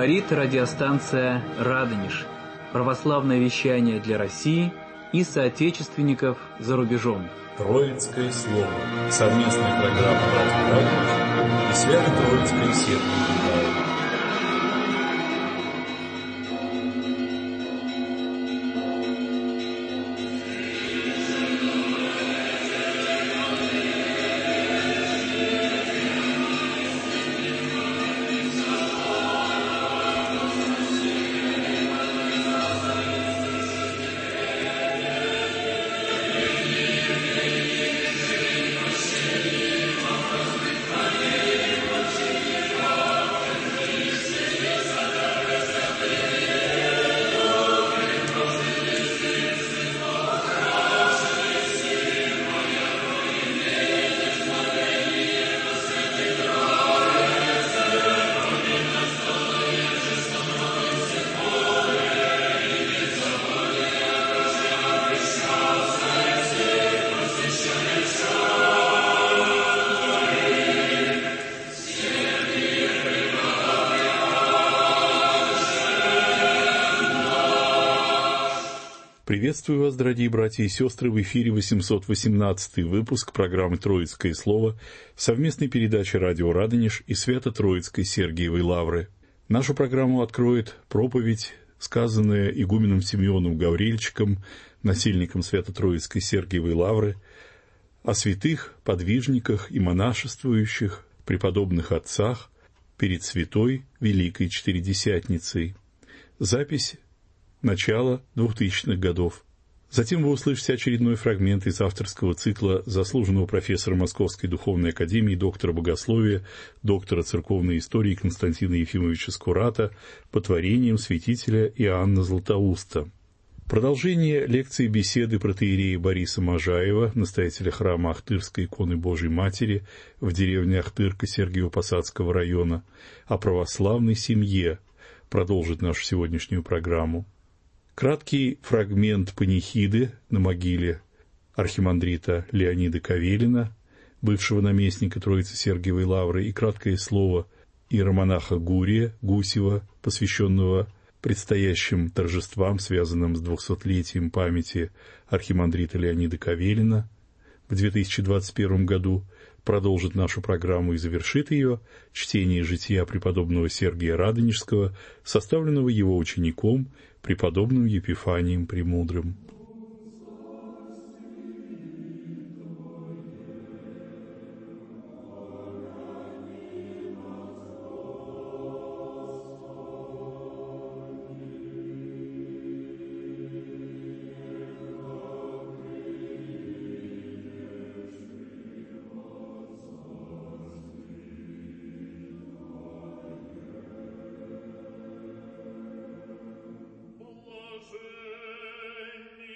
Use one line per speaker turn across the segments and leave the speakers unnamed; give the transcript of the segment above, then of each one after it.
Говорит радиостанция «Радонеж». Православное вещание для России и соотечественников за рубежом.
Троицкое слово. Совместная программа «Радио Радонеж» и Свято-Троицкой Сергиевой.
Приветствую вас, дорогие братья и сестры, в эфире 818-й выпуск программы «Троицкое слово», совместной передачи «Радио Радонеж» и Свято-Троицкой Сергиевой Лавры. Нашу программу откроет проповедь, сказанная игуменом Симеоном Гаврильчиком, насельником Свято-Троицкой Сергиевой Лавры, о святых, подвижниках и монашествующих, преподобных отцах перед святой Великой Четыредесятницей. Запись начала 2000-х годов. Затем вы услышите очередной фрагмент из авторского цикла заслуженного профессора Московской духовной академии, доктора богословия, доктора церковной истории Константина Ефимовича Скурата по творениям святителя Иоанна Златоуста. Продолжение лекции беседы протоиерея Бориса Можаева, настоятеля храма Ахтырской иконы Божией Матери в деревне Ахтырка Сергиево-Посадского района, о православной семье, продолжит нашу сегодняшнюю программу. Краткий фрагмент панихиды на могиле архимандрита Леонида Кавелина, бывшего наместника Троицы Сергиевой Лавры, и краткое слово иеромонаха Гурия Гусева, посвященного предстоящим торжествам, связанным с 200-летием памяти архимандрита Леонида Кавелина в 2021 году, продолжит нашу программу и завершит ее чтение жития преподобного Сергия Радонежского, составленного его учеником, преподобным Епифанием Премудрым.
Блаженни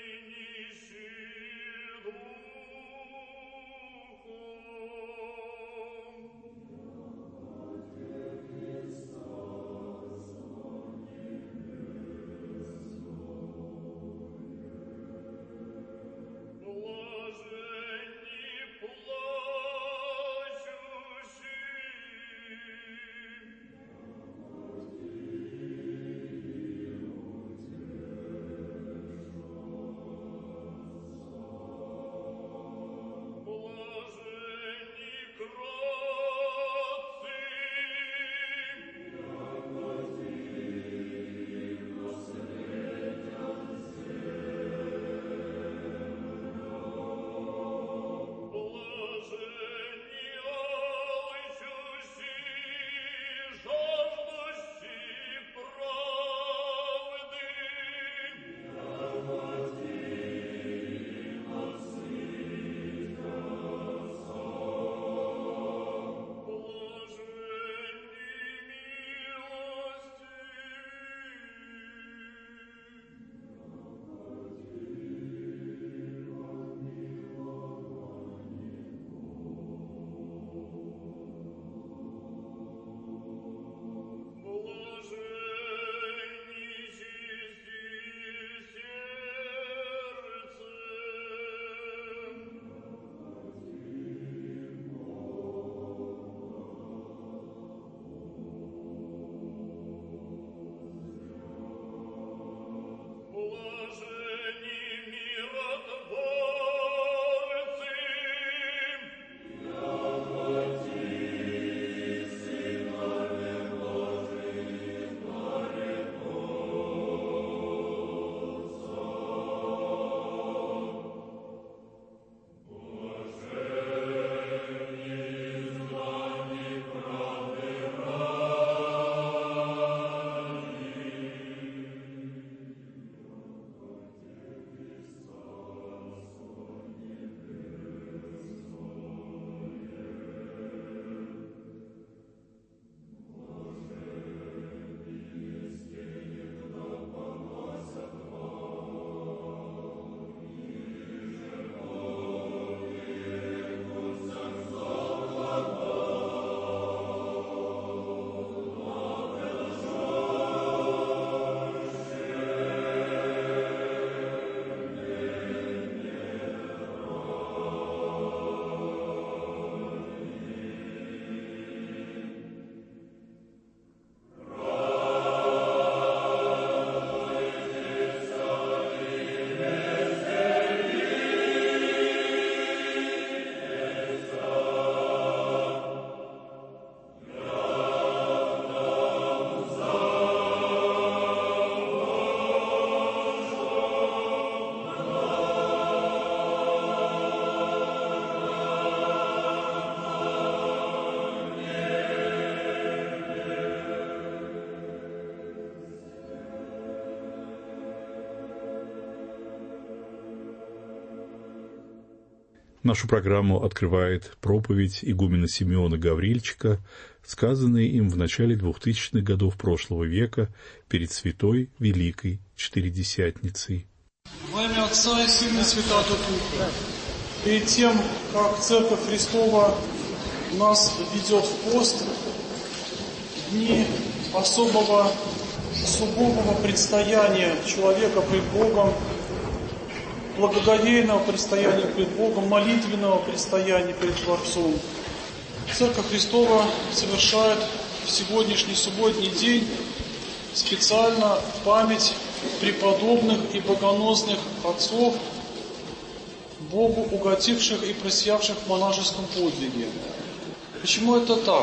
Нашу программу открывает проповедь игумена Симеона Гаврильчика, сказанная им в начале 2000-х годов прошлого века перед Святой Великой Четыредесятницей.
Во имя Отца и Сына и Святого Духа, перед тем, как Церковь Христова нас ведет в пост, дни особого, сугубого предстояния человека пред Богом, благоговейного предстояния пред Богом, молитвенного предстояния пред Творцом, Церковь Христова совершает в сегодняшний субботний день специально память преподобных и богоносных отцов, Богу угодивших и просиявших в монашеском подвиге. Почему это так?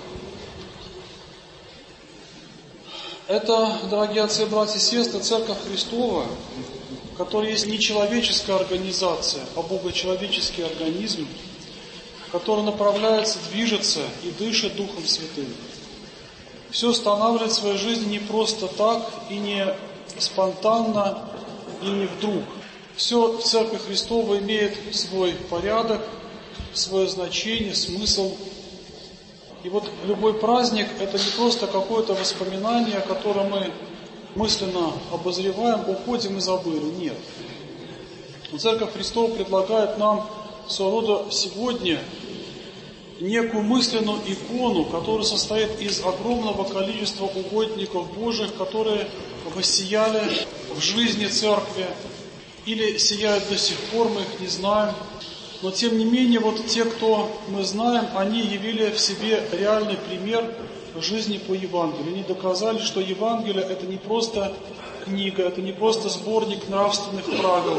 Это, дорогие отцы и братья и сестры, Церковь Христова, которая есть не человеческая организация, а богочеловеческий организм, который направляется, движется и дышит Духом Святым. Все устанавливает в своей жизни не просто так и не спонтанно и не вдруг. Все в Церкви Христовой имеет свой порядок, свое значение, смысл. И вот любой праздник – это не просто какое-то воспоминание, которое мы мысленно обозреваем, уходим и забыли. Нет. Церковь Христова предлагает нам своего рода сегодня некую мысленную икону, которая состоит из огромного количества угодников Божьих, которые воссияли в жизни Церкви или сияют до сих пор, мы их не знаем. Но тем не менее, вот те, кто мы знаем, они явили в себе реальный пример жизни по Евангелию. Они доказали, что Евангелие это не просто книга, это не просто сборник нравственных правил,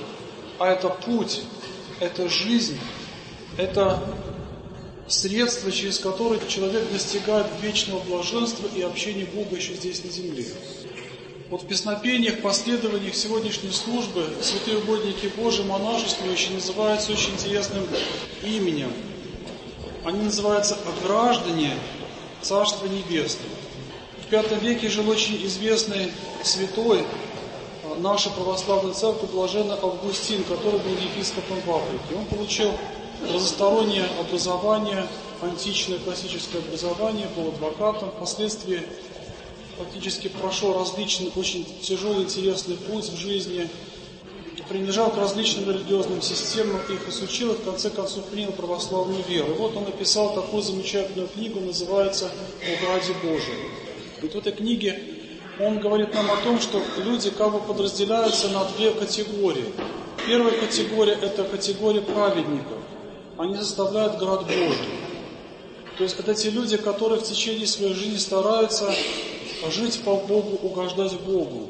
а это путь, это жизнь, это средство, через которое человек достигает вечного блаженства и общения Бога еще здесь на земле. Вот в песнопениях, последованиях сегодняшней службы святые угодники Божии, монашествующие, называются очень интересным именем. Они называются «граждане Царства Небесного». В V веке жил очень известный святой нашей православной церкви, блаженный Августин, который был епископом в Африке. Он получил разностороннее образование, античное классическое образование, был адвокатом, впоследствии фактически прошел различный, очень тяжелый, интересный путь в жизни, принадлежал к различным религиозным системам, их изучил и в конце концов принял православную веру. И вот он написал такую замечательную книгу, называется «О граде Божием». И в этой книге он говорит нам о том, что люди как бы подразделяются на две категории. Первая категория – это категория праведников. Они составляют град Божий. То есть это те люди, которые в течение своей жизни стараются жить по Богу, угождать Богу.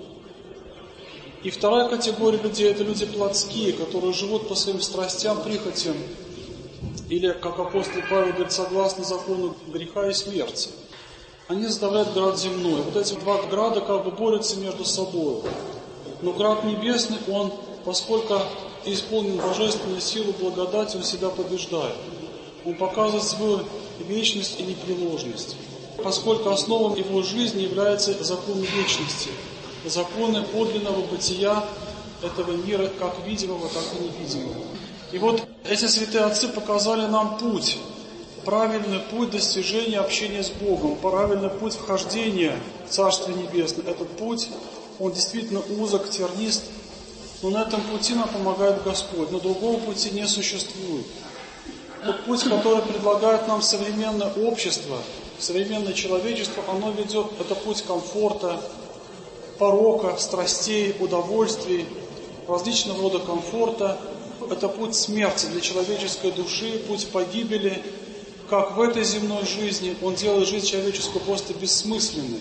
И вторая категория людей – это люди плотские, которые живут по своим страстям, прихотям, или, как апостол Павел говорит, согласно закону греха и смерти. Они составляют град земной. Вот эти два града как бы борются между собой. Но град небесный, он, поскольку исполнен божественной силой благодати, он себя побеждает. Он показывает свою вечность и непреложность. Поскольку основой его жизни является закон вечности, законы подлинного бытия этого мира, как видимого, так и невидимого. И вот эти святые отцы показали нам путь, правильный путь достижения общения с Богом, правильный путь вхождения в Царствие Небесное. Этот путь, он действительно узок, тернист, но на этом пути нам помогает Господь, но другого пути не существует. Тот путь, который предлагает нам современное общество, современное человечество, оно ведет, это путь комфорта, порока, страстей, удовольствий, различного рода комфорта. Это путь смерти для человеческой души, путь погибели. Как в этой земной жизни, он делает жизнь человеческую просто бессмысленной.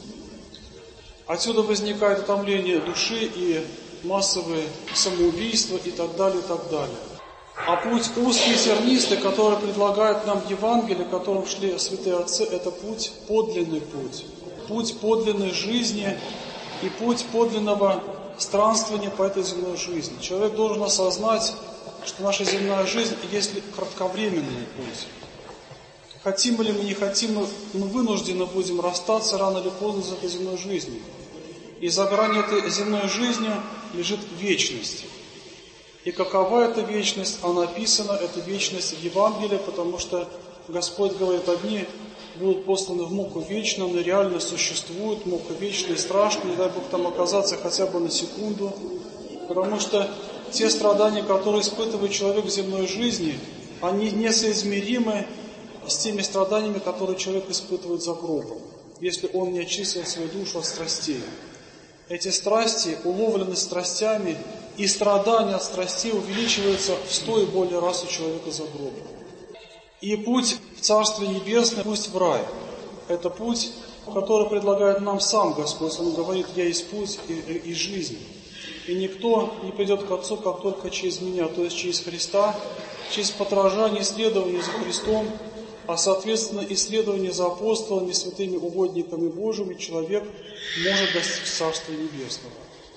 Отсюда возникает утомление души и массовые самоубийства и так далее, и так далее. А путь узкий и тернистый, который предлагает нам Евангелие, которым шли святые отцы, это путь, подлинный путь. Путь подлинной жизни и путь подлинного странствования по этой земной жизни. Человек должен осознать, что наша земная жизнь есть кратковременный путь. Хотим или мы не хотим, мы вынуждены будем расстаться рано или поздно с этой земной жизнью. И за гранью этой земной жизни лежит вечность. И какова эта вечность? А написано, это вечность в Евангелии, потому что Господь говорит, одни будут посланы в муку вечно, но реально существует мука вечная и страшная, не дай Бог там оказаться хотя бы на секунду, потому что те страдания, которые испытывает человек в земной жизни, они несоизмеримы с теми страданиями, которые человек испытывает за гробом, если он не очистил свою душу от страстей. Эти страсти, уловленность страстями и страдания от страстей увеличиваются в 100 и более раз у человека за гробом. И путь в Царствие Небесное, путь в рай, это путь, который предлагает нам сам Господь. Он говорит, я есть путь и жизнь. И никто не придет к Отцу, как только через меня, то есть через Христа, через подражание, исследование за Христом, а соответственно исследование за апостолами, святыми угодниками Божьими, человек может достичь Царства Небесного.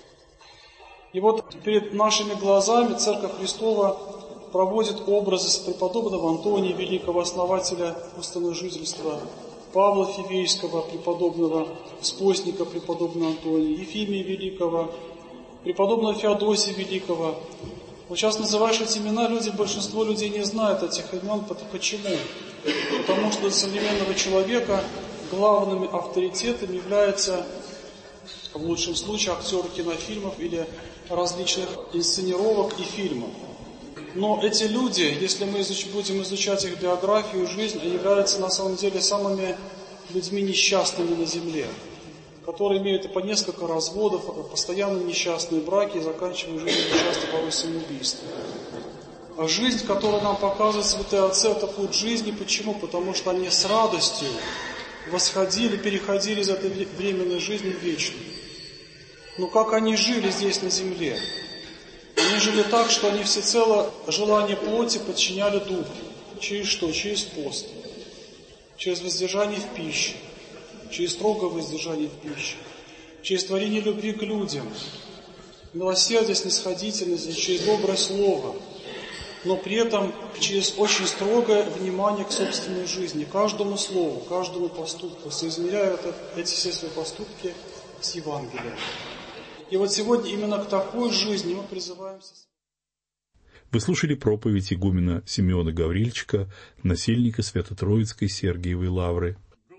И вот перед нашими глазами Церковь Христова проводит образы преподобного Антония, великого основателя установительства, Павла Фивейского, преподобного спостника преподобного Антония, Ефимия Великого, преподобного Феодосия Великого. Вот сейчас называешь эти имена, большинство людей не знают этих имен. Почему? Потому что для современного человека главными авторитетами являются, в лучшем случае, актеры кинофильмов или различных инсценировок и фильмов. Но эти люди, если мы будем изучать их биографию и жизнь, они являются на самом деле самыми людьми несчастными на земле, которые имеют по несколько разводов, постоянно несчастные браки и заканчивают жизнь часто порой самоубийством. А жизнь, которую нам показывают святые отцы, это путь жизни. Почему? Потому что они с радостью восходили, переходили из этой временной жизни в вечную. Но как они жили здесь на земле? Они жили так, что они всецело желание плоти подчиняли духу. Через что? Через пост. Через воздержание в пище. Через строгое воздержание в пище. Через творение любви к людям. Милосердие, снисходительность, через доброе слово. Но при этом через очень строгое внимание к собственной жизни, каждому слову, каждому поступку, соизмеряя эти все свои поступки с Евангелием. И вот сегодня именно к такой жизни мы призываемся.
Вы слушали проповедь игумена Симеона Гаврильчика, насельника Свято-Троицкой Сергиевой Лавры.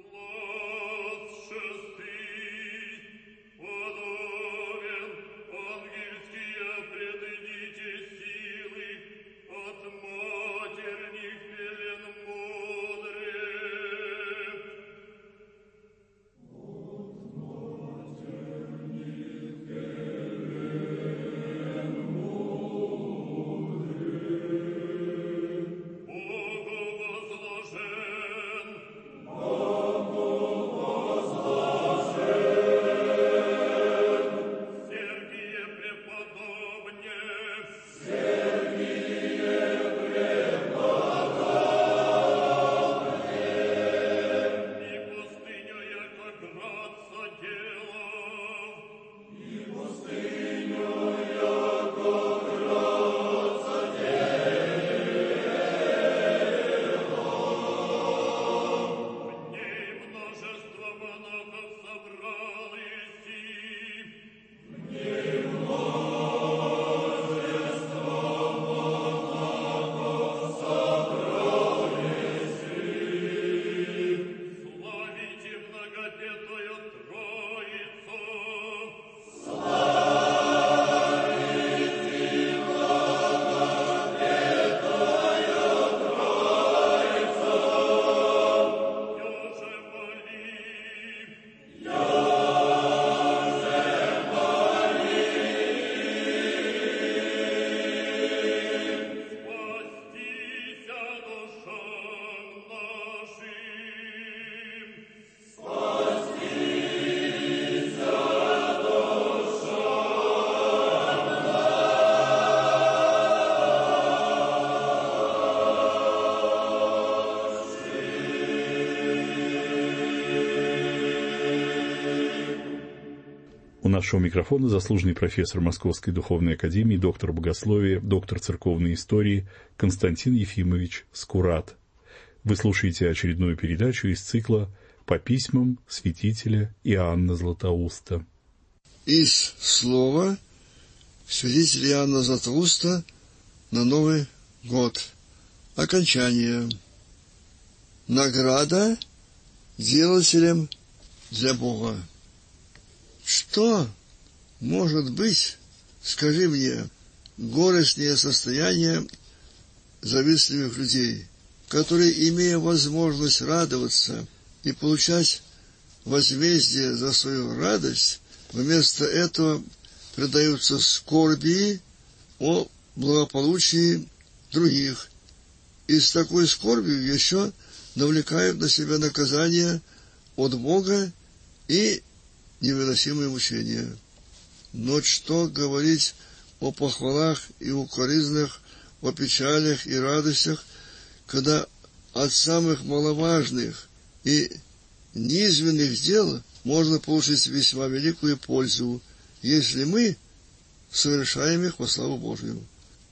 У нашего микрофона заслуженный профессор Московской духовной академии, доктор богословия, доктор церковной истории Константин Ефимович Скурат. Вы слушаете очередную передачу из цикла «По письмам святителя Иоанна Златоуста».
Из слова святителя Иоанна Златоуста на Новый год. Окончание. Награда делателям для Бога. Что может быть, скажи мне, горестнее состояние завистливых людей, которые, имея возможность радоваться и получать возмездие за свою радость, вместо этого предаются скорби о благополучии других, и с такой скорбью еще навлекают на себя наказание от Бога и невыносимые мучения. Но что говорить о похвалах и укоризнах, о печалях и радостях, когда от самых маловажных и низменных дел можно получить весьма великую пользу, если мы совершаем их во славу Божию.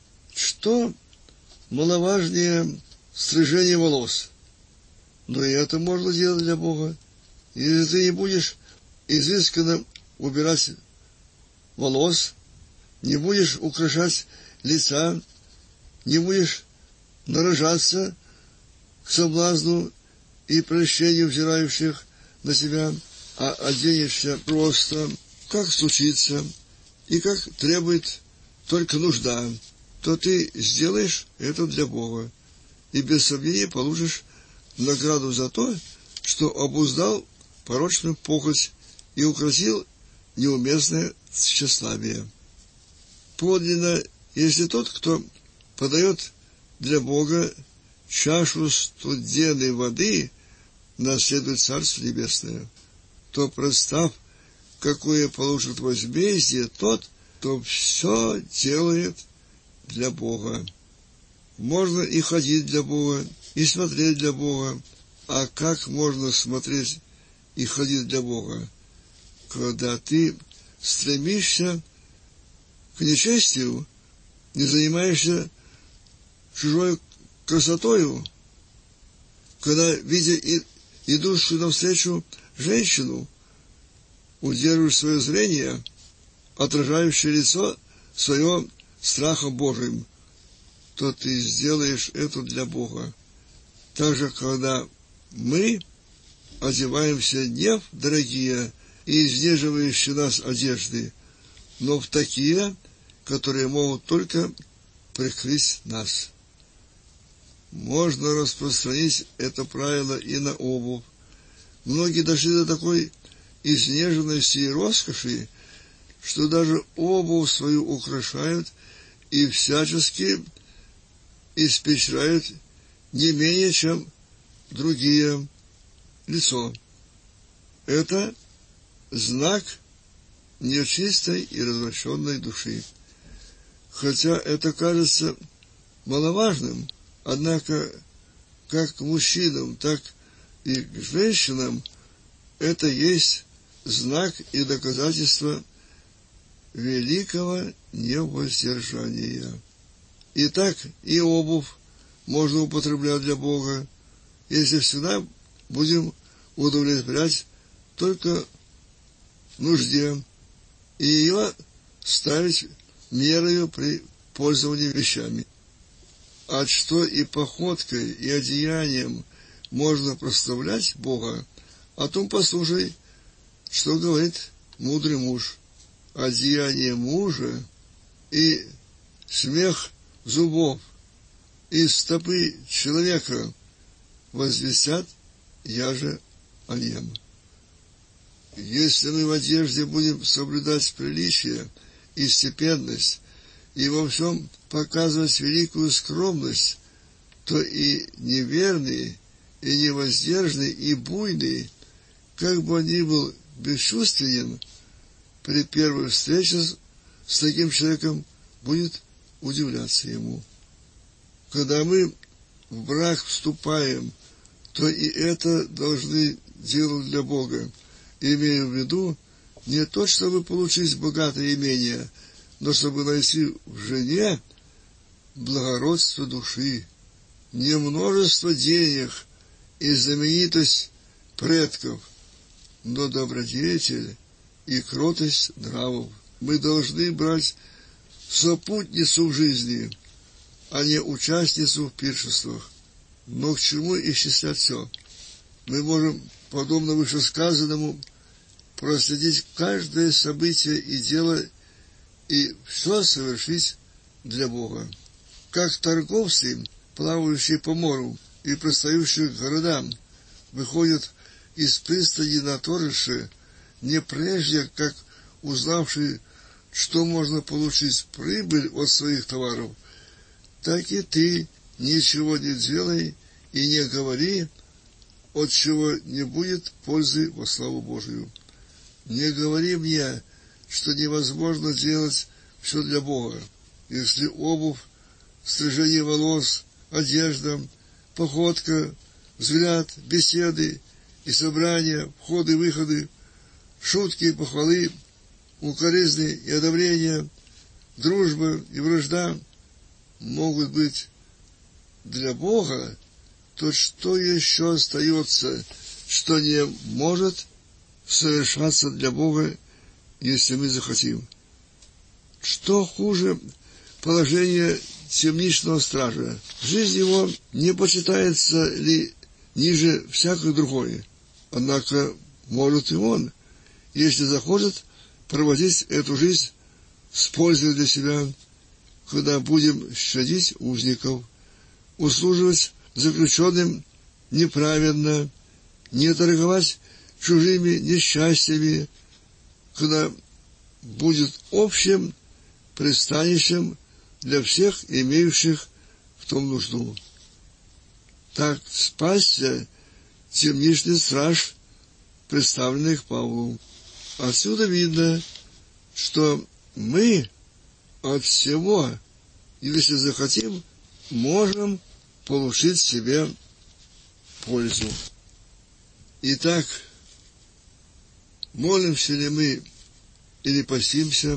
Что маловажнее стрижение волос? Но и это можно делать для Бога. Если ты не будешь изысканно убирать волос, не будешь украшать лица, не будешь наряжаться к соблазну и прельщению взирающих на себя, а оденешься просто, как случится, и как требует только нужда, то ты сделаешь это для Бога, и без сомнения получишь награду за то, что обуздал порочную похоть и укротил неуместное тщеславие. Подлинно, если тот, кто подает для Бога чашу студеной воды, наследует Царство Небесное, то, представ, какое получит возмездие тот, кто все делает для Бога. Можно и ходить для Бога, и смотреть для Бога. А как можно смотреть и ходить для Бога, когда ты стремишься к нечестию, не занимаешься чужой красотою, когда, видя идущую навстречу женщину, удерживаешь свое зрение, отражающее лицо свое страхом Божиим, то ты сделаешь это для Бога. Также, когда мы одеваемся не в дорогие и изнеживающие нас одежды, но в такие, которые могут только прикрыть нас. Можно распространить это правило и на обувь. Многие дошли до такой изнеженности и роскоши, что даже обувь свою украшают и всячески испещряют не менее, чем другие лицо. Это знак нечистой и развращенной души. Хотя это кажется маловажным, однако как к мужчинам, так и к женщинам это есть знак и доказательство великого невоздержания. Итак, и обувь можно употреблять для Бога, если всегда будем удовлетворять только нужде и ее ставить мерою при пользовании вещами. А что и походкой, и одеянием можно прославлять Бога, о том послушай, что говорит мудрый муж. Одеяние мужа и смех зубов и стопы человека возвестят яже о нем. Если мы в одежде будем соблюдать приличие и степенность, и во всем показывать великую скромность, то и неверный, и невоздержанный, и буйный, как бы он ни был бесчувственен, при первой встрече с таким человеком будет удивляться ему. Когда мы в брак вступаем, то и это должны делать для Бога, имея в виду не то, чтобы получить богатое имение, но чтобы найти в жене благородство души, не множество денег и знаменитость предков, но добродетель и кротость нравов. Мы должны брать сопутницу в жизни а не участницу в пиршествах. Но к чему исчислять все? Мы можем, подобно вышесказанному, проследить каждое событие и дело, и все совершить для Бога. Как торговцы, плавающие по морю и пристающие к городам, выходят из пристани на торжище, не прежде, как узнавшие, что можно получить прибыль от своих товаров, так и ты ничего не делай и не говори, от чего не будет пользы во славу Божию. Не говори мне, что невозможно делать все для Бога, если обувь, стрижение волос, одежда, походка, взгляд, беседы и собрания, входы-выходы, шутки и похвалы, укоризны и одобрения, дружба и вражда могут быть для Бога, то что еще остается, что не может совершаться для Бога, если мы захотим? Что хуже положение темничного стража? Жизнь его не почитается ли ниже всякой другой? Однако может и он, если захочет, проводить эту жизнь с пользой для себя, когда будем щадить узников, услуживать заключенным неправедно, не торговать чужими несчастьями, когда будет общим пристанищем для всех имеющих в том нужду. Так спасся темничный страж, представленный к Павлу. Отсюда видно, что мы от всего, если захотим, можем получить себе пользу. Итак, молимся ли мы или постимся,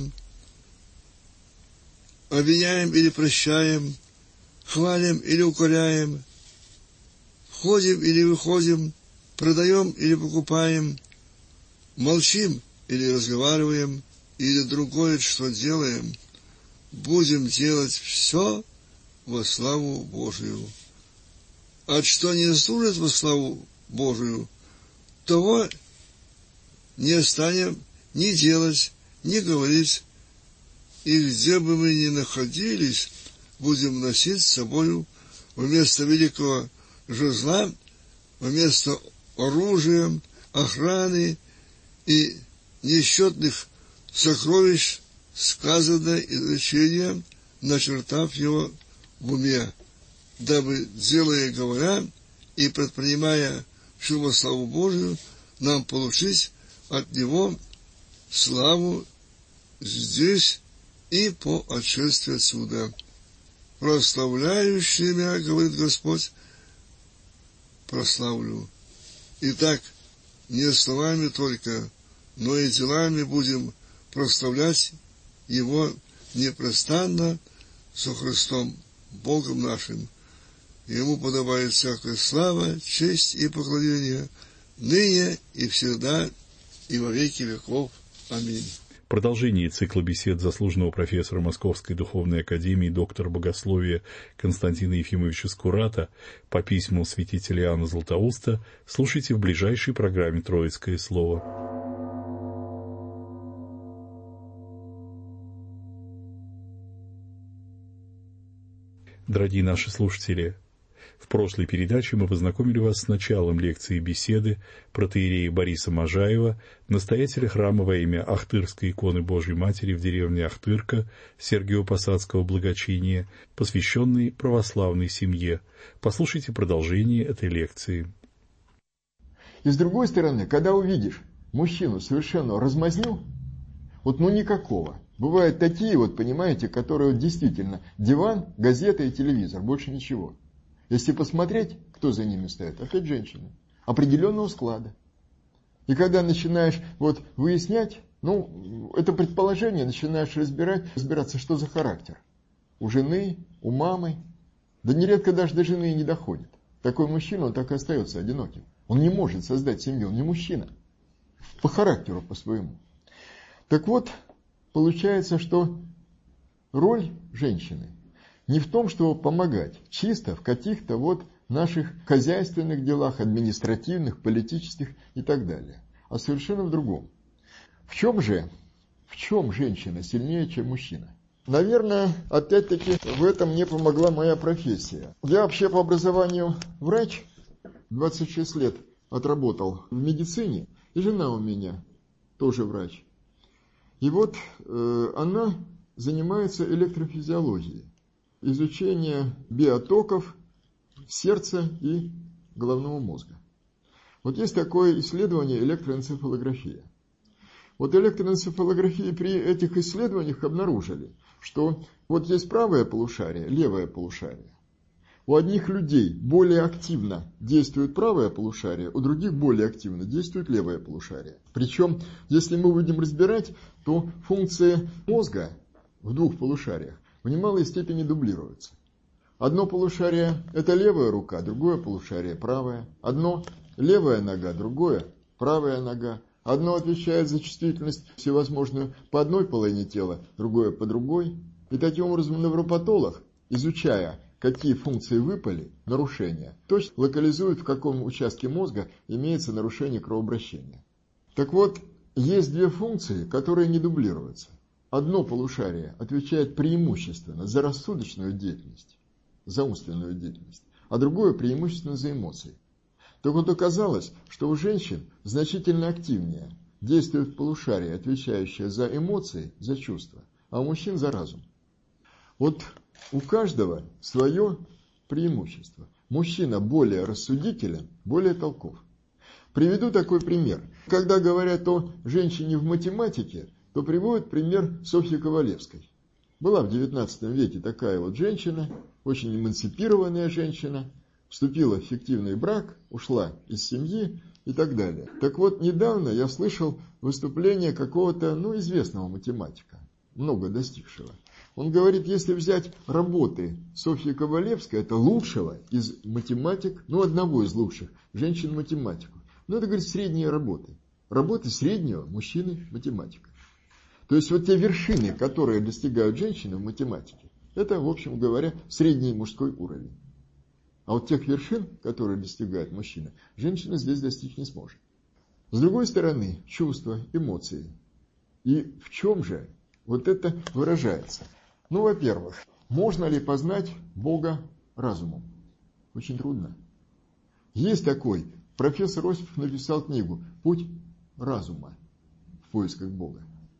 обвиняем или прощаем, хвалим или укоряем, входим или выходим, продаем или покупаем, молчим или разговариваем, или другое, что делаем, будем делать все во славу Божию. А что не служит во славу Божию, того не станем ни делать, ни говорить, и где бы мы ни находились, будем носить с собою вместо великого жезла, вместо оружия, охраны и несчетных сокровищ сказанное изречение, начертав его в уме, дабы, делая и говоря, и предпринимая всю во славу Божию, нам получить от Него славу здесь и по отшествии отсюда. Прославляющий меня, говорит Господь, прославлю. Итак, не словами только, но и делами будем прославлять Его непрестанно со Христом, Богом нашим. Ему подобает всякая слава, честь и поклонение, ныне и всегда, и во веки веков. Аминь.
Продолжение цикла бесед заслуженного профессора Московской духовной академии, доктора богословия Константина Ефимовича Скурата по письму святителя Иоанна Златоуста слушайте в ближайшей программе «Троицкое слово». Дорогие наши слушатели, в прошлой передаче мы познакомили вас с началом лекции беседы протоиерея Бориса Можаева, настоятеля храма во имя Ахтырской иконы Божьей Матери в деревне Ахтырка Сергиево-Посадского благочиния, посвященной православной семье. Послушайте продолжение этой лекции.
И с другой стороны, когда увидишь мужчину совершенно размазню, никакого. Бывают такие, понимаете, которые действительно диван, газета и телевизор, больше ничего. Если посмотреть, кто за ними стоит, опять женщины, определенного склада. И когда начинаешь выяснять, это предположение, начинаешь разбираться, что за характер. У жены, у мамы, да нередко даже до жены и не доходит. Такой мужчина, он так и остается одиноким. Он не может создать семью, он не мужчина. По характеру, по своему. Так вот, получается, что роль женщины не в том, чтобы помогать, чисто в каких-то вот наших хозяйственных делах, административных, политических и так далее, а совершенно в другом. В чем женщина сильнее, чем мужчина? Наверное, опять-таки в этом мне помогла моя профессия. Я вообще по образованию врач, 26 лет отработал в медицине, и жена у меня тоже врач. И вот она занимается электрофизиологией, изучение биотоков сердца и головного мозга. Вот есть такое исследование электроэнцефалография. Вот электроэнцефалографии при этих исследованиях обнаружили, что вот есть правое полушарие, левое полушарие. У одних людей более активно действует правое полушарие, у других более активно действует левое полушарие. Причем, если мы будем разбирать, то функции мозга в двух полушариях в немалой степени дублируются. Одно полушарие – это левая рука, другое полушарие – правая. Одно – левая нога, другое – правая нога. Одно отвечает за чувствительность всевозможную по одной половине тела, другое по другой. И таким образом невропатолог, изучая, какие функции выпали, нарушения, точно локализует, в каком участке мозга имеется нарушение кровообращения. Так вот, есть две функции, которые не дублируются. Одно полушарие отвечает преимущественно за рассудочную деятельность, за умственную деятельность, а другое преимущественно за эмоции. Так вот оказалось, что у женщин значительно активнее действует полушарие, отвечающее за эмоции, за чувства, а у мужчин за разум. Вот у каждого свое преимущество. Мужчина более рассудителен, более толков. Приведу такой пример. Когда говорят о женщине в математике, то приводят пример Софьи Ковалевской. Была в XIX веке такая вот женщина, очень эмансипированная женщина, вступила в фиктивный брак, ушла из семьи и так далее. Так вот, недавно я слышал выступление какого-то, известного математика, много достигшего. Он говорит, если взять работы Софьи Ковалевской, это лучшего из математик, одного из лучших женщин-математиков. Это, говорит, средние работы. Работы среднего мужчины-математика. То есть вот те вершины, которые достигают женщины в математике, это, в общем говоря, средний мужской уровень. А вот тех вершин, которые достигает мужчина, женщина здесь достичь не сможет. С другой стороны, чувства, эмоции. И в чем же вот это выражается? Во-первых, можно ли познать Бога разумом? Очень трудно. Есть такой, профессор Осипов написал книгу «Путь разума в поисках Бога».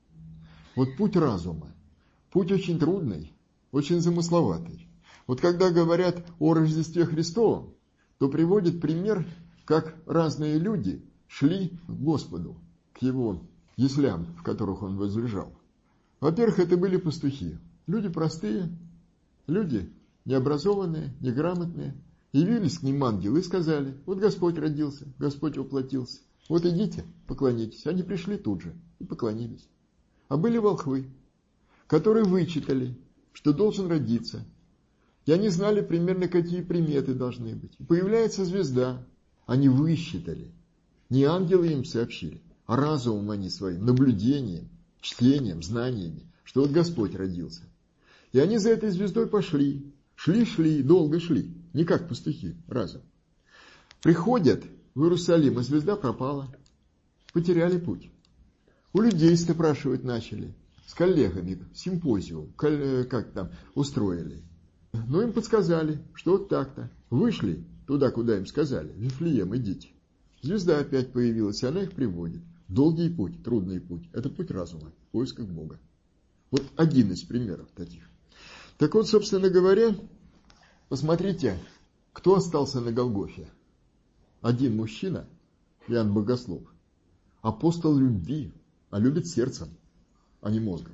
Вот путь разума. Путь очень трудный, очень замысловатый. Вот когда говорят о Рождестве Христовом, то приводят пример, как разные люди шли к Господу, к Его яслям, в которых Он возлежал. Во-первых, это были пастухи. Люди простые, люди необразованные, неграмотные. Явились к ним ангелы и сказали, вот Господь родился, Господь воплотился. Вот идите, поклонитесь. Они пришли тут же и поклонились. А были волхвы, которые вычитали, что должен родиться. И они знали примерно, какие приметы должны быть. И появляется звезда. Они высчитали. Не ангелы им сообщили, а разумом они своим, наблюдением, чтением, знаниями, что вот Господь родился. И они за этой звездой пошли. Шли, долго шли. Не как пастухи, разом. Приходят в Иерусалим, а звезда пропала. Потеряли путь. У людей спрашивать начали. С коллегами, симпозиум, как там, устроили. Им подсказали, что вот так-то. Вышли туда, куда им сказали. В Вифлеем идите. Звезда опять появилась, она их приводит. Долгий путь, трудный путь. Это путь разума, в поисках Бога. Вот один из примеров таких. Так вот, собственно говоря, посмотрите, кто остался на Голгофе. Один мужчина, Иоанн Богослов, апостол любви, а любит сердцем, а не мозгом.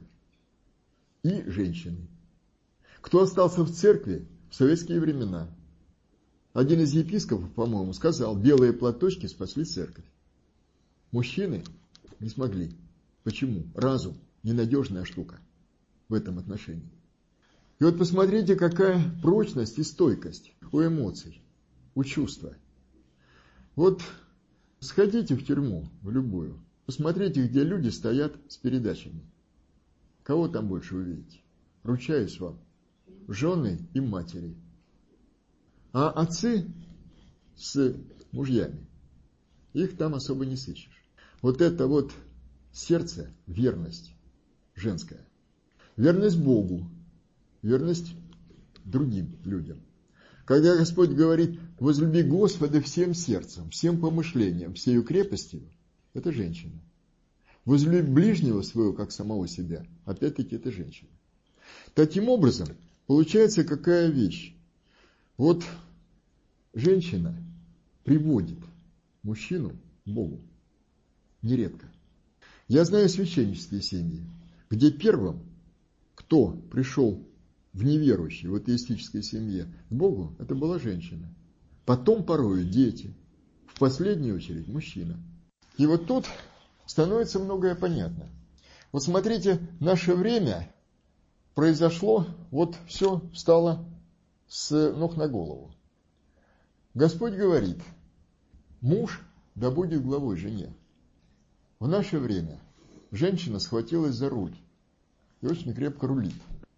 И женщины. Кто остался в церкви в советские времена? Один из епископов, по-моему, сказал, белые платочки спасли церковь. Мужчины не смогли. Почему? Разум – ненадежная штука в этом отношении. И вот посмотрите, какая прочность и стойкость у эмоций, у чувства. Вот сходите в тюрьму, в любую, посмотрите, где люди стоят с передачами. Кого там больше увидите? Ручаюсь вам. жены и матери. А отцы с мужьями, их там особо не сыщешь. Вот это вот сердце, верность женская. Верность Богу, верность другим людям. Когда Господь говорит: возлюби Господа всем сердцем, всем помышлением, всею крепостью, это женщина. Возлюби ближнего своего, как самого себя, опять-таки это женщина. Таким образом, получается какая вещь? Вот женщина приводит мужчину к Богу. Нередко. Я знаю священнические семьи, где первым, кто пришел в неверующей, в атеистической семье к Богу, это была женщина. Потом порою дети. В последнюю очередь мужчина. И вот тут становится многое понятно. Вот смотрите, наше время произошло, вот все встало с ног на голову. Господь говорит: муж да будет главой жене. В наше время женщина схватилась за руль и очень крепко рулит.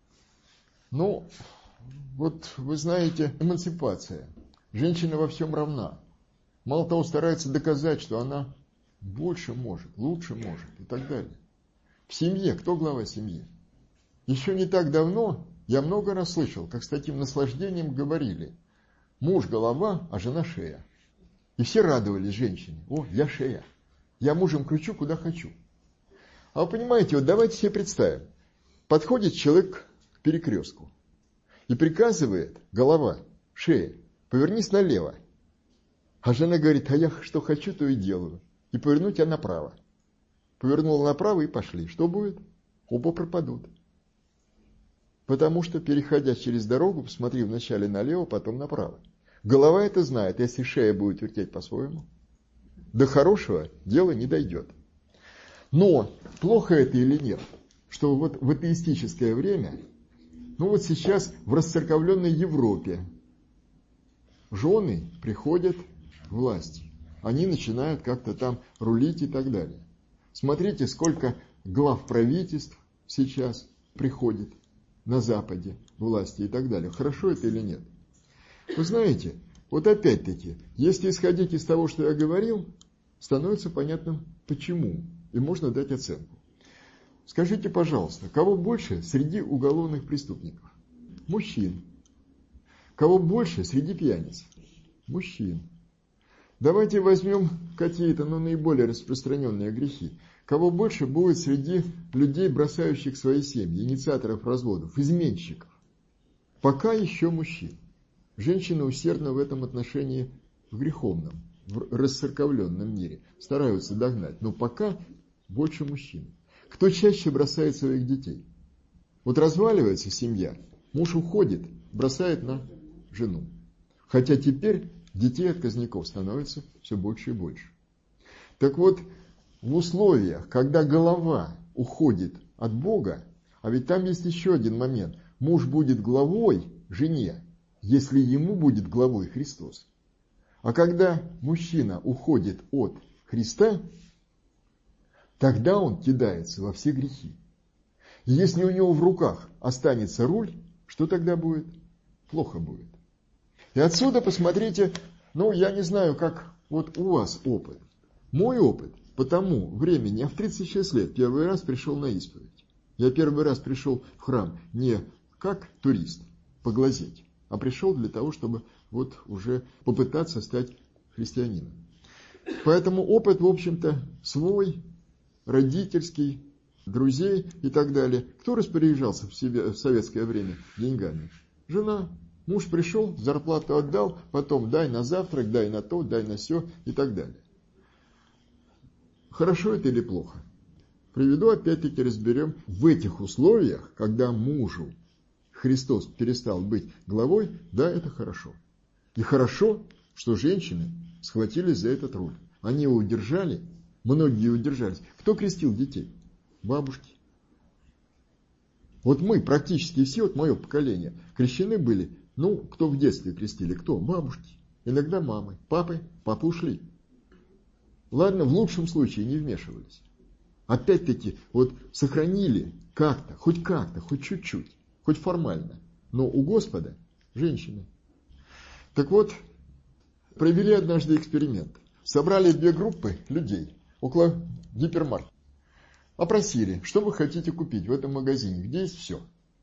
Ну, вот вы знаете, эмансипация. Женщина во всем равна. Мало того, старается доказать, что она больше может, лучше может и так далее. В семье кто глава семьи? Еще не так давно я много раз слышал, как с таким наслаждением говорили: муж голова, а жена шея. И все радовались женщине: о, я шея, я мужем кручу куда хочу. А вы понимаете, вот давайте себе представим, подходит человек к перекрестку и приказывает: голова, шея, повернись налево. А жена говорит: а я что хочу, то и делаю. И повернуть я направо. Повернула направо и пошли. Что будет? Оба пропадут. Потому что, переходя через дорогу, посмотри вначале налево, потом направо. Голова это знает, если шея будет вертеть по-своему, до хорошего дела не дойдет. Но плохо это или нет, что вот в атеистическое время, ну вот сейчас в расцерковленной Европе жены приходят к власти. Они начинают как-то там рулить и так далее. Смотрите, сколько глав правительств сейчас приходит на Западе власти и так далее. Хорошо это или нет? Вы знаете, вот опять-таки, если исходить из того, что я говорил, становится понятным почему. И можно дать оценку. Скажите, пожалуйста, кого больше среди уголовных преступников? Мужчин. Кого больше среди пьяниц? Мужчин. Давайте возьмем какие-то, наиболее распространенные грехи. Кого больше будет среди людей, бросающих свои семьи, инициаторов разводов, изменщиков? Пока еще мужчин. Женщины усердно в этом отношении в греховном, в расцерковленном мире стараются догнать. Но пока больше мужчин. Кто чаще бросает своих детей? Вот разваливается семья, муж уходит, бросает на жену. Хотя теперь детей отказников становится все больше и больше. Так вот, в условиях, когда голова уходит от Бога, а ведь там есть еще один момент. Муж будет главой жене, если ему будет главой Христос. А когда мужчина уходит от Христа, тогда он кидается во все грехи. И если у него в руках останется руль, что тогда будет? Плохо будет. И отсюда, посмотрите, я не знаю, как вот у вас опыт. Мой опыт по тому времени, я в 36 лет первый раз пришел на исповедь. Я первый раз пришел в храм не как турист, поглазеть, а пришел для того, чтобы вот уже попытаться стать христианином. Поэтому опыт, в общем-то, свой, родительский, друзей и так далее. Кто распоряжался в советское время деньгами? Жена. Муж пришел, зарплату отдал, потом дай на завтрак, дай на то, дай на сё и так далее. Хорошо это или плохо? Приведу, опять-таки разберем в этих условиях, когда мужу Христос перестал быть главой, да, это хорошо. И хорошо, что женщины схватились за этот руль. Они его удержали, многие удержались. Кто крестил детей? Бабушки. Вот мы, практически все, вот мое поколение, крещены были, кто в детстве крестили, кто? Бабушки, иногда мамы, папы ушли. Ладно, в лучшем случае не вмешивались. Опять-таки, вот сохранили как-то, хоть чуть-чуть, хоть формально, но у Господа женщины. Так вот, провели однажды эксперимент. Собрали 2 группы людей около гипермаркета. Опросили, что вы хотите купить в этом магазине, где есть все.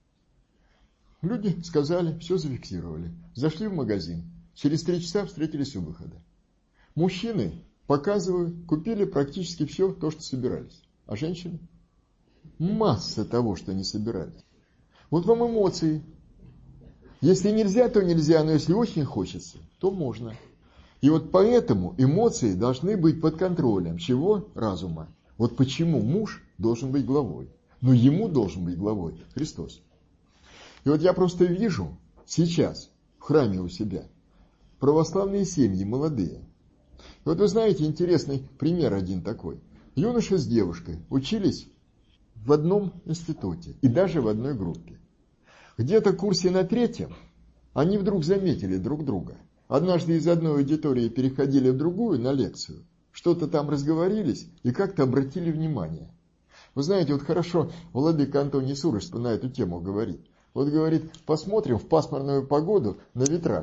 Люди сказали, все зафиксировали. Зашли в магазин. Через 3 часа встретились у выхода. Мужчины, показываю, купили практически все то, что собирались. А женщины? Масса того, что не собирались. Вот вам эмоции. Если нельзя, то нельзя, но если очень хочется, то можно. И вот поэтому эмоции должны быть под контролем. Чего? Разума. Вот почему муж должен быть главой. Но ему должен быть главой Христос. И вот я просто вижу сейчас в храме у себя православные семьи, молодые. И вот вы знаете, интересный пример один такой. Юноша с девушкой учились в одном институте и даже в одной группе. Где-то в курсе на 3-м они вдруг заметили друг друга. Однажды из одной аудитории переходили в другую на лекцию, что-то там разговорились и как-то обратили внимание. Вы знаете, вот хорошо владыка Антоний Сурож на эту тему говорит. Вот говорит, посмотрим в пасмурную погоду на витраж.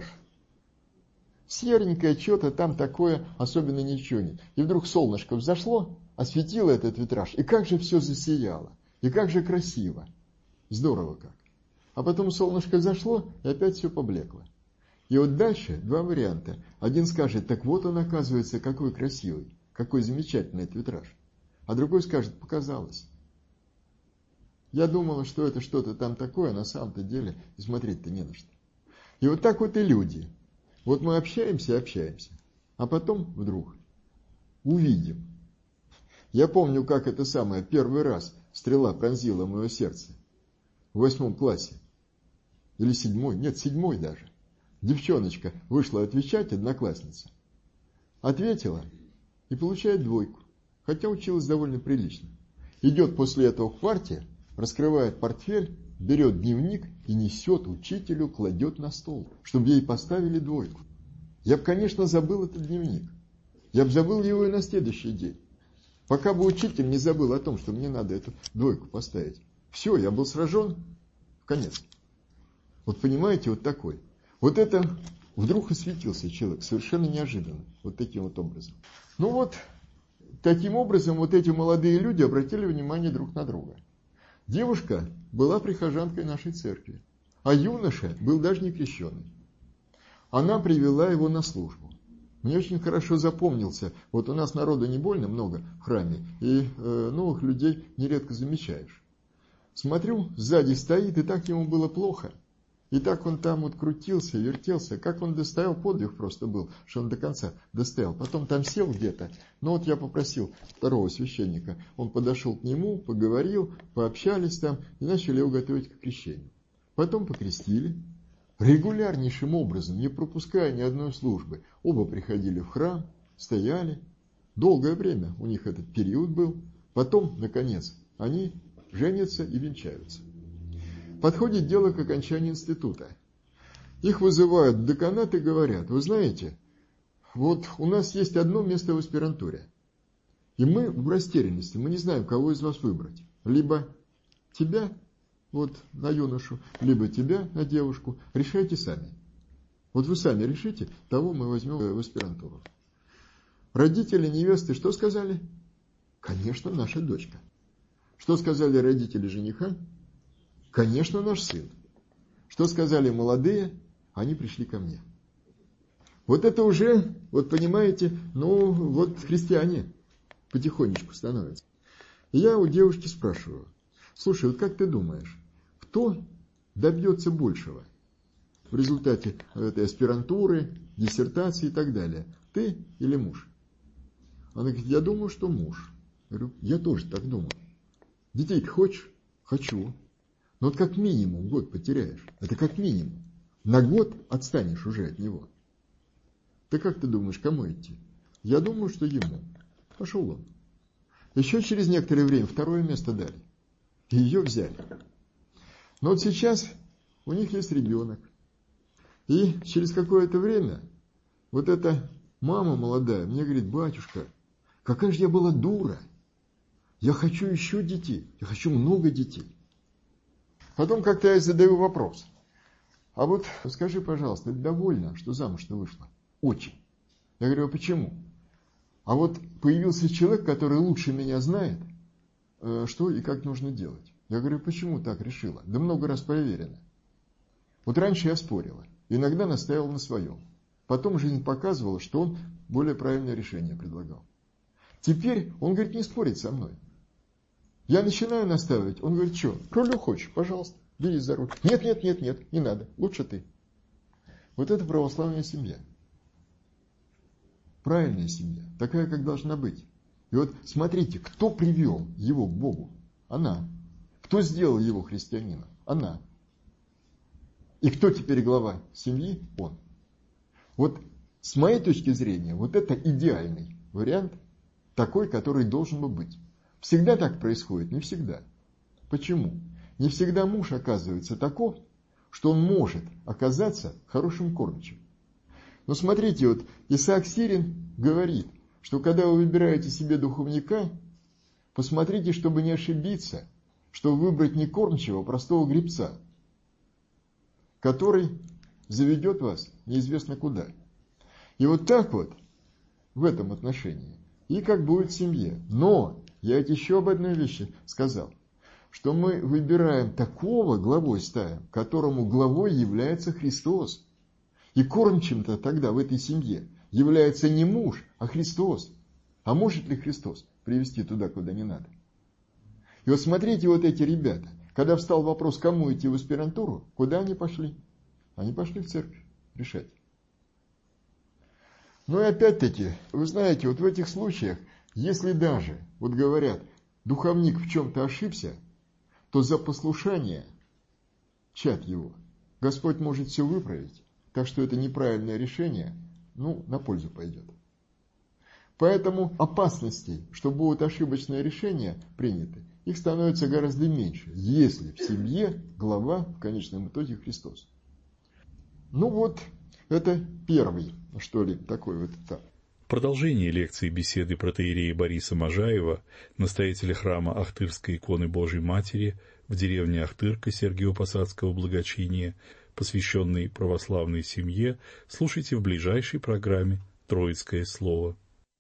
Серенькое, что-то там такое, особенно ничего нет. И вдруг солнышко взошло, осветило этот витраж. И как же все засияло. И как же красиво. Здорово как. А потом солнышко зашло, и опять все поблекло. И вот дальше 2 варианта. Один скажет, так вот он оказывается какой красивый, какой замечательный этот витраж. А другой скажет, показалось. Я думала, что это что-то там такое, а на самом-то деле и смотреть-то не на что. И вот так вот и люди. Вот мы общаемся, а потом вдруг увидим. Я помню, как это самое, первый раз стрела пронзила мое сердце. В 8 классе. Или 7-й, нет, 7-й даже. Девчоночка вышла отвечать, одноклассница. Ответила и получает 2. Хотя училась довольно прилично. Идет после этого в парте, раскрывает портфель, берет дневник и несет учителю, кладет на стол, чтобы ей поставили 2. Я бы, конечно, забыл этот дневник. Я бы забыл его и на следующий день. Пока бы учитель не забыл о том, что мне надо эту 2 поставить. Все, я был сражен в конец. Вот понимаете, вот такой. Вот это вдруг осветился человек, совершенно неожиданно, вот таким вот образом. Ну вот, таким образом вот эти молодые люди обратили внимание друг на друга. Девушка была прихожанкой нашей церкви, а юноша был даже не крещеный. Она привела его на службу. Мне очень хорошо запомнился, вот у нас народу не больно много в храме, и новых людей нередко замечаешь. Смотрю, сзади стоит, и так ему было плохо. И так он там вот крутился, вертелся, как он достоял, подвиг просто был, что он до конца достоял. Потом там сел где-то, но вот я попросил 2-го священника, он подошел к нему, поговорил, пообщались там и начали его готовить к крещению. Потом покрестили, регулярнейшим образом, не пропуская ни одной службы. Оба приходили в храм, стояли, долгое время у них этот период был, потом, наконец, они женятся и венчаются. Подходит дело к окончанию института. Их вызывают в деканат и говорят, вы знаете, вот у нас есть одно место в аспирантуре. И мы в растерянности, мы не знаем, кого из вас выбрать. Либо тебя вот на юношу, либо тебя на девушку. Решайте сами. Вот вы сами решите, того мы возьмем в аспирантуру. Родители невесты что сказали? Конечно, наша дочка. Что сказали родители жениха? Конечно, наш сын. Что сказали молодые? Они пришли ко мне. Вот это уже, вот понимаете, ну вот христиане потихонечку становятся. И я у девушки спрашиваю, слушай, вот как ты думаешь, кто добьется большего в результате этой аспирантуры, диссертации и так далее? Ты или муж? Она говорит, я думаю, что муж. Я говорю, я тоже так думаю. Детей ты хочешь? Хочу. Но вот как минимум год потеряешь. Это как минимум. На год отстанешь уже от него. Ты как ты думаешь, кому идти? Я думаю, что ему. Пошел он. Еще через некоторое время 2-е место дали. И ее взяли. Но вот сейчас у них есть ребенок. И через какое-то время вот эта мама молодая мне говорит, батюшка, какая же я была дура. Я хочу еще детей. Я хочу много детей. Потом как-то я задаю вопрос. а вот скажи, пожалуйста, ты довольна, что замуж-то вышла? Очень. Я говорю, а почему? А вот появился человек, который лучше меня знает, что и как нужно делать. Я говорю, почему так решила? Да много раз проверено. Вот раньше я спорила, иногда настаивал на своем. Потом жизнь показывала, что он более правильное решение предлагал. Теперь он, говорит, не спорит со мной. Я начинаю настаивать, он говорит, что, рулю хочешь, пожалуйста, бери за руль. Нет, не надо, лучше ты. Вот это православная семья. Правильная семья, такая, как должна быть. И вот смотрите, кто привел его к Богу? Она. Кто сделал его христианином? Она. И кто теперь глава семьи? Он. Вот с моей точки зрения, вот это идеальный вариант, такой, который должен был быть. Всегда так происходит? Не всегда. Почему? Не всегда муж оказывается таков, что он может оказаться хорошим кормчим. Но смотрите, вот Исаак Сирин говорит, что когда вы выбираете себе духовника, посмотрите, чтобы не ошибиться, чтобы выбрать не кормчего, а простого гребца, который заведет вас неизвестно куда. И вот так вот, в этом отношении, и как будет в семье. Но, я ведь еще об одной вещи сказал, что мы выбираем такого, главой ставим, которому главой является Христос. И кормчим-то тогда в этой семье является не муж, а Христос. А может ли Христос привести туда, куда не надо? И вот смотрите, вот эти ребята, когда встал вопрос, кому идти в аспирантуру, куда они пошли? Они пошли в церковь решать. Ну и опять-таки, вы знаете, вот в этих случаях, если даже, вот говорят, духовник в чем-то ошибся, то за послушание, чад его, Господь может все выправить. Так что это неправильное решение, на пользу пойдет. Поэтому опасностей, что будут ошибочные решения приняты, их становится гораздо меньше, если в семье глава в конечном итоге Христос. Это первый, такой вот этап.
Продолжение лекции беседы протоиерея Бориса Можаева, настоятеля храма Ахтырской иконы Божией Матери в деревне Ахтырка Сергиево-Посадского благочиния, посвященной православной семье, слушайте в ближайшей программе «Троицкое слово».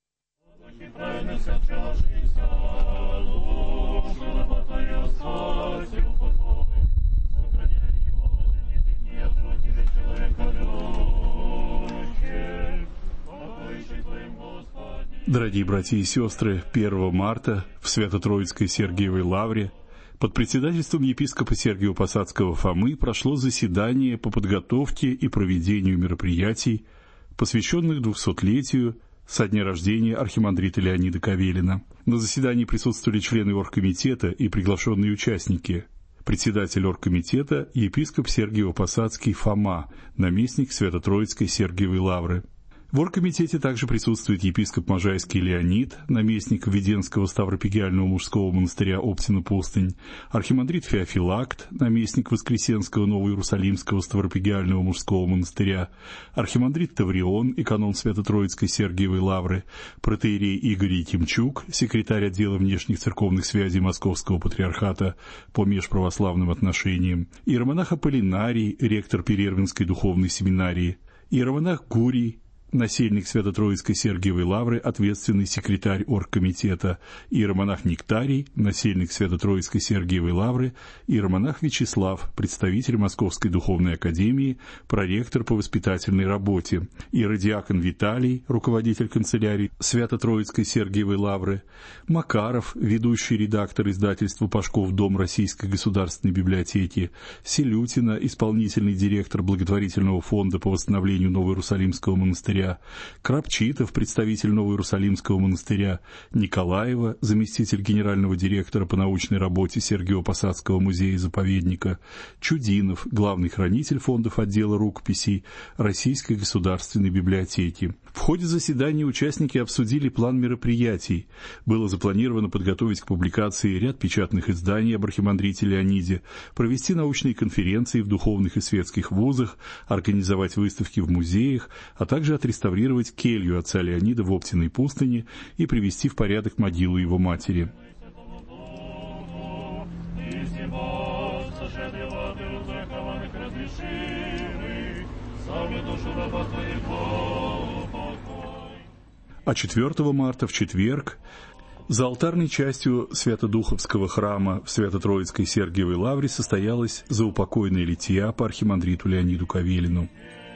Дорогие братья и сестры, 1 марта в Свято-Троицкой Сергиевой Лавре под председательством епископа Сергиево-Посадского Фомы прошло заседание по подготовке и проведению мероприятий, посвященных 200-летию со дня рождения архимандрита Леонида Кавелина. На заседании присутствовали члены оргкомитета и приглашенные участники. Председатель оргкомитета – епископ Сергиево-Посадский Фома, наместник Свято-Троицкой Сергиевой Лавры. В оргкомитете также присутствует епископ Можайский Леонид, наместник Введенского Ставропигиального мужского монастыря Оптина-Пустынь, архимандрит Феофилакт, наместник Воскресенского Новоиерусалимского Ставропигиального мужского монастыря, архимандрит Таврион, эконом Свято-Троицкой Сергиевой Лавры, протоиерей Игорь Якимчук, секретарь отдела внешних церковных связей Московского патриархата по межправославным отношениям, иеромонах Аполлинарий, ректор Перервинской духовной семинарии, иеромонах Гурий, насельник Свято-Троицкой Сергиевой Лавры, ответственный секретарь оргкомитета, иеромонах Нектарий, насельник Свято-Троицкой Сергиевой Лавры, иеромонах Вячеслав, представитель Московской духовной академии, проректор по воспитательной работе, иеродиакон Виталий, руководитель канцелярии Свято-Троицкой Сергиевой Лавры, Макаров, ведущий редактор издательства «Пашков. Дом Российской государственной библиотеки», Селютина, исполнительный директор благотворительного фонда по восстановлению Новоиерусалимского монастыря, Крапчитов, представитель Новоиерусалимского монастыря, Николаева, заместитель генерального директора по научной работе Сергиево-Посадского музея-заповедника, Чудинов, главный хранитель фондов отдела рукописей Российской государственной библиотеки. В ходе заседания участники обсудили план мероприятий. Было запланировано подготовить к публикации ряд печатных изданий об архимандрите Леониде, провести научные конференции в духовных и светских вузах, организовать выставки в музеях, а также отреставрировать келью отца Леонида в Оптиной пустыне и привести в порядок могилу его матери.
Спасибо.
А 4 марта, в четверг, за алтарной частью Свято-Духовского храма в Свято-Троицкой Сергиевой Лавре состоялась заупокойная лития по архимандриту Леониду Кавелину.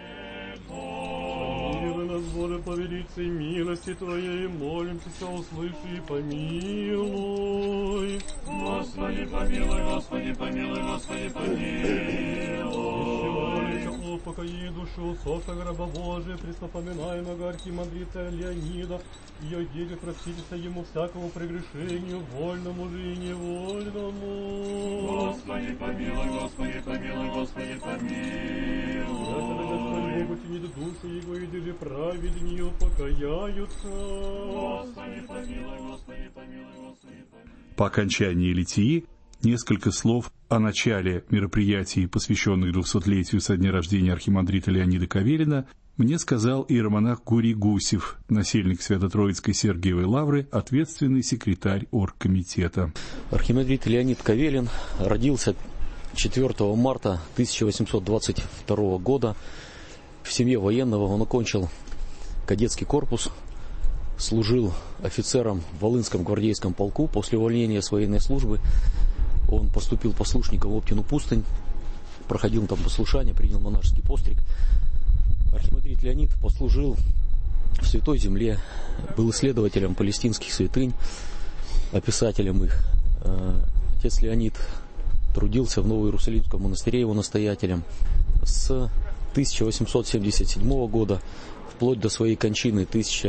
Боже, по великой милости Твоей, молимся, услыши и помилуй. Господи, помилуй, Господи, помилуй, Господи, помилуй. Еще упокои душу усопшего раба Божия, преснопоминаемого архимандрита Леонида, ее дети проститеся ему всякому прегрешению, вольному же и невольному. Господи, помилуй, Господи, помилуй, Господи, помилуй. Богу тянет душу его, и даже праведнее покаяются. Господи, помилуй, Господи, помилуй, Господи, помилуй.
По окончании литии несколько слов о начале мероприятий, посвященных 200-летию со дня рождения архимандрита Леонида Кавелина, мне сказал иеромонах Гурий Гусев, насельник Свято-Троицкой Сергиевой Лавры, ответственный секретарь оргкомитета.
Архимандрит Леонид Кавелин родился 4 марта 1822 года. В семье военного. Он окончил кадетский корпус, служил офицером в Волынском гвардейском полку. После увольнения с военной службы он поступил послушником в Оптину пустынь, проходил там послушание, принял монашеский постриг. Архимандрит Леонид послужил в Святой Земле, был исследователем палестинских святынь, описателем их. Отец Леонид трудился в Новоиерусалимском монастыре, его настоятелем с 1877 года вплоть до своей кончины в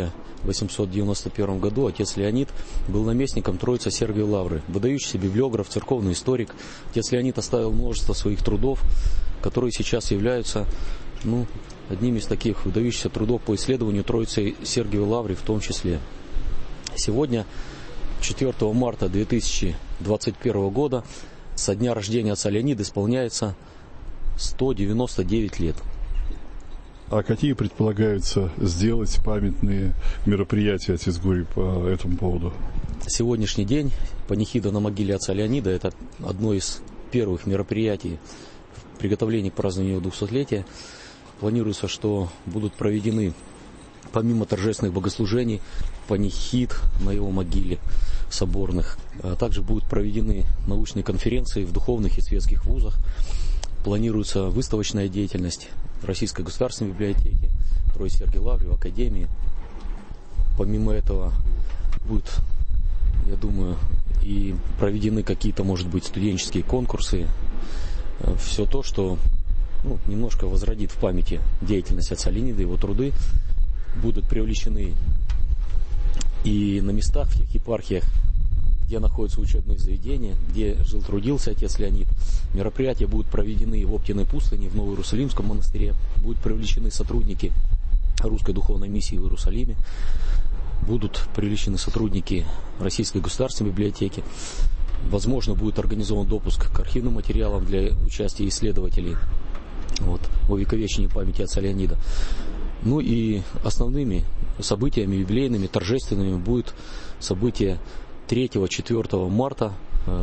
1891 году. Отец Леонид был наместником Троице-Сергиевой Лавры, выдающийся библиограф, церковный историк. Отец Леонид оставил множество своих трудов, которые сейчас являются одним из таких выдающихся трудов по исследованию Троицы-Сергиевой Лавры в том числе. Сегодня, 4 марта 2021 года, со дня рождения отца Леонида исполняется 199 лет.
А какие предполагаются сделать памятные мероприятия, отец Гурий, по этому поводу?
Сегодняшний день, панихида на могиле отца Леонида, это одно из первых мероприятий в приготовлении к празднованию 200-летия. Планируется, что будут проведены, помимо торжественных богослужений, панихид на его могиле соборных. А также будут проведены научные конференции в духовных и светских вузах. Планируется выставочная деятельность в Российской государственной библиотеке, Троице-Сергиевой Лавре, в Академии. Помимо этого будут, я думаю, и проведены какие-то, может быть, студенческие конкурсы. Все то, что немножко возродит в памяти деятельность отца Леонида, его труды будут привлечены и на местах, в тех епархиях, где находятся учебные заведения, где жил, трудился отец Леонид. Мероприятия будут проведены в Оптиной пустыне, в Новоиерусалимском монастыре. Будут привлечены сотрудники Русской духовной миссии в Иерусалиме. Будут привлечены сотрудники Российской государственной библиотеки. Возможно, будет организован допуск к архивным материалам для участия исследователей во увековечении памяти отца Леонида. И основными событиями юбилейными, торжественными будет событие 3-4 марта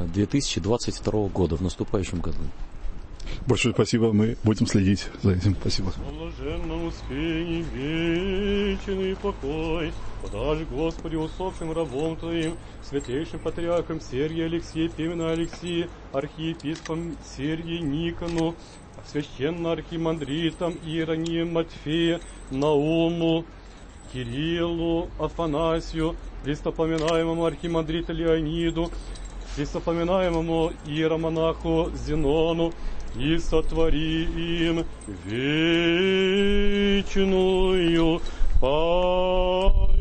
2022 года, в наступающем году.
Большое спасибо, мы будем следить за этим. Спасибо.
Блаженном успении вечный покой подашь, Господи, усопшим рабом Твоим, святейшим патриархом Сергия Алексея Пимена Алексея, архиепископом Сергия Никону, священно-архимандритом Иеронием Матфея, Науму, Кириллу, Афанасию, престопоминаемому архимандриту Леониду, престопоминаемому иеромонаху Зенону, и сотвори им вечную память.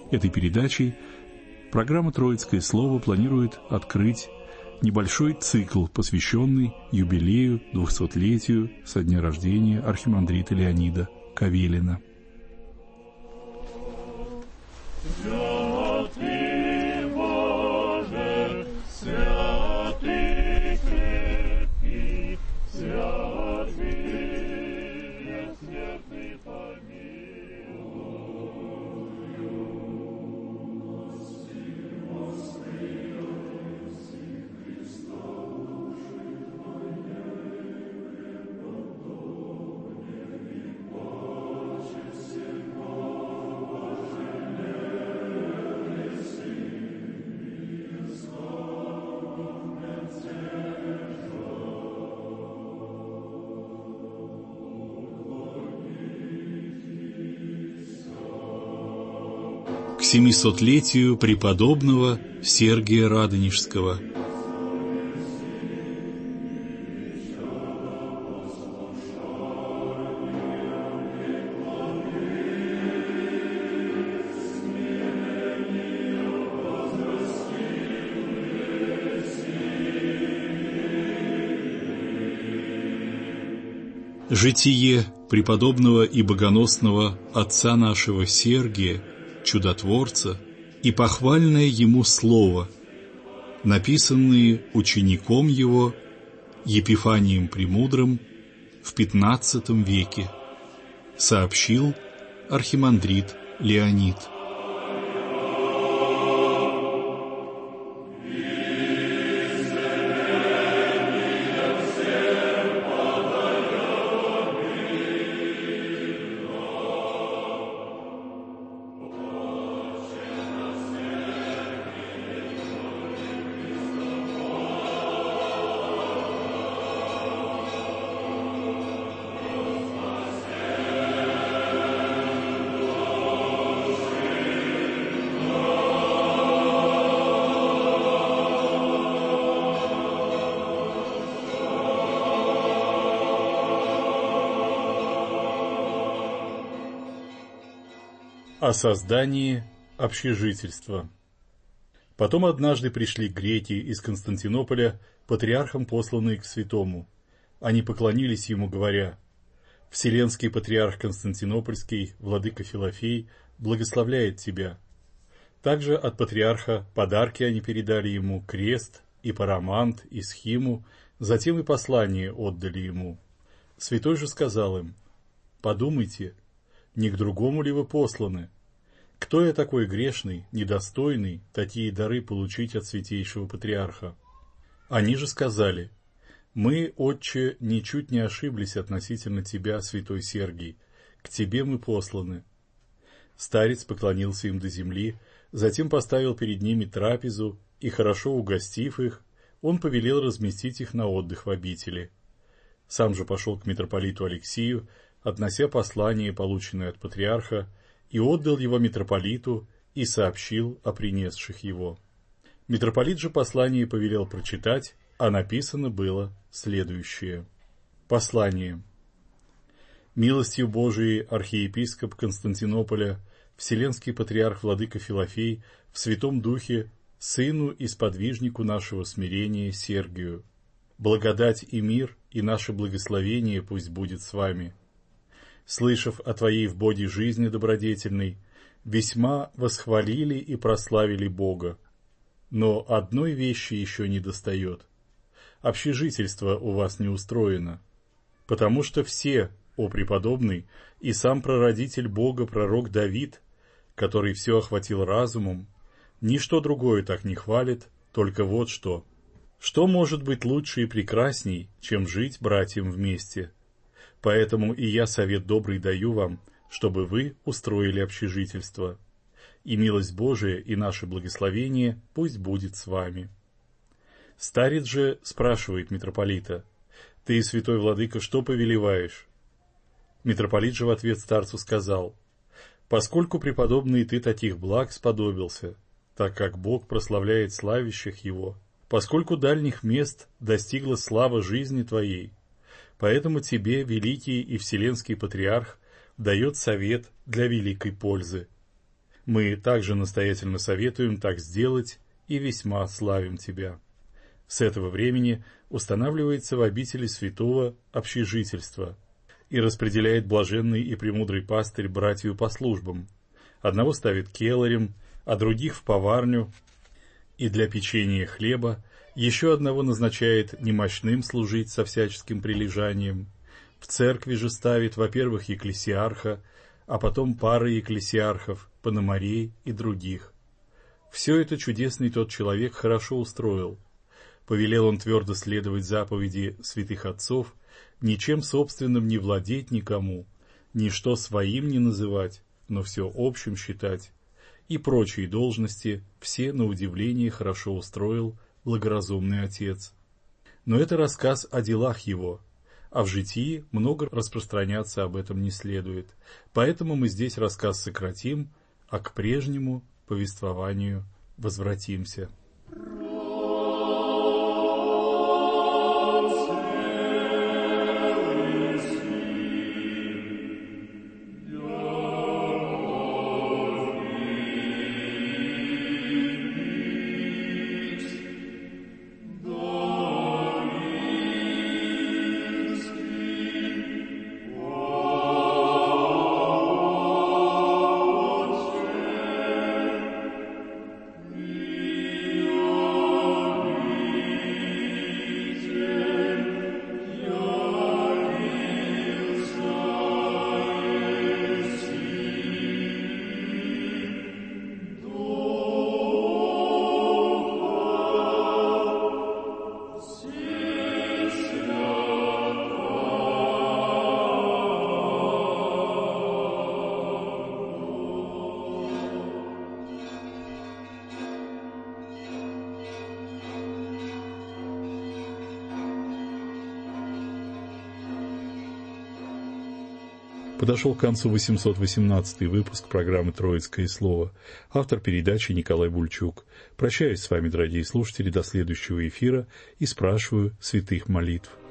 этой передачей программа «Троицкое слово» планирует открыть небольшой цикл, посвященный юбилею 200-летию со дня рождения архимандрита Леонида Кавелина. К 700-летию преподобного Сергия Радонежского. Житие преподобного и богоносного отца нашего Сергия, чудотворца, и похвальное ему слово, написанные учеником его Епифанием Премудрым в XV веке, сообщил архимандрит Леонид. О создании общежительства. Потом однажды пришли греки из Константинополя, патриархом посланные к святому. Они поклонились ему, говоря: «Вселенский патриарх Константинопольский, владыка Филофей, благословляет тебя». Также от патриарха подарки они передали ему: крест, и парамант, и схиму, затем и послание отдали ему. Святой же сказал им: «Подумайте, не к другому ли вы посланы? Кто я такой грешный, недостойный такие дары получить от святейшего патриарха?» Они же сказали: «Мы, отче, ничуть не ошиблись относительно тебя, святой Сергий, к тебе мы посланы». Старец поклонился им до земли, затем поставил перед ними трапезу, и, хорошо угостив их, он повелел разместить их на отдых в обители. Сам же пошел к митрополиту Алексию, относя послание, полученное от патриарха, и отдал его митрополиту и сообщил о принесших его. Митрополит же послание повелел прочитать, а написано было следующее. Послание. Милостью Божией архиепископ Константинополя, вселенский патриарх владыка Филофей, в Святом Духе, сыну и сподвижнику нашего смирения Сергию. Благодать и мир, и наше благословение пусть будет с вами. Слышав о твоей в Боге жизни добродетельной, весьма восхвалили и прославили Бога. Но одной вещи еще недостает. Общежительство у вас не устроено. Потому что все, о преподобный, и сам прародитель Бога, пророк Давид, который все охватил разумом, ничто другое так не хвалит, только вот что. Что может быть лучше и прекрасней, чем жить братьям вместе? Поэтому и я совет добрый даю вам, чтобы вы устроили общежительство. И милость Божия и наше благословение пусть будет с вами». Старец же спрашивает митрополита: «Ты, святой владыка, что повелеваешь?» Митрополит же в ответ старцу сказал: «Поскольку, преподобный, ты таких благ сподобился, так как Бог прославляет славящих Его, поскольку дальних мест достигла слава жизни твоей, поэтому тебе великий и вселенский патриарх дает совет для великой пользы. Мы также настоятельно советуем так сделать и весьма славим Тебя. С этого времени устанавливается в обители святого общежительство и распределяет блаженный и премудрый пастырь братью по службам. Одного ставит келарем, а других в поварню, и для печения хлеба, еще одного назначает немощным служить со всяческим прилежанием. В церкви же ставит, во-первых, екклесиарха, а потом пары екклесиархов, пономарей и других. Все это чудесный тот человек хорошо устроил. Повелел он твердо следовать заповеди святых отцов, ничем собственным не владеть никому, ничто своим не называть, но все общим считать, и прочие должности все, на удивление, хорошо устроил благоразумный отец. Но это рассказ о делах его, а в житии много распространяться об этом не следует, поэтому мы здесь рассказ сократим, а к прежнему повествованию возвратимся. Подошел к концу 818-й выпуск программы «Троицкое слово». Автор передачи Николай Бульчук. Прощаюсь с вами, дорогие слушатели, до следующего эфира и спрашиваю святых молитв.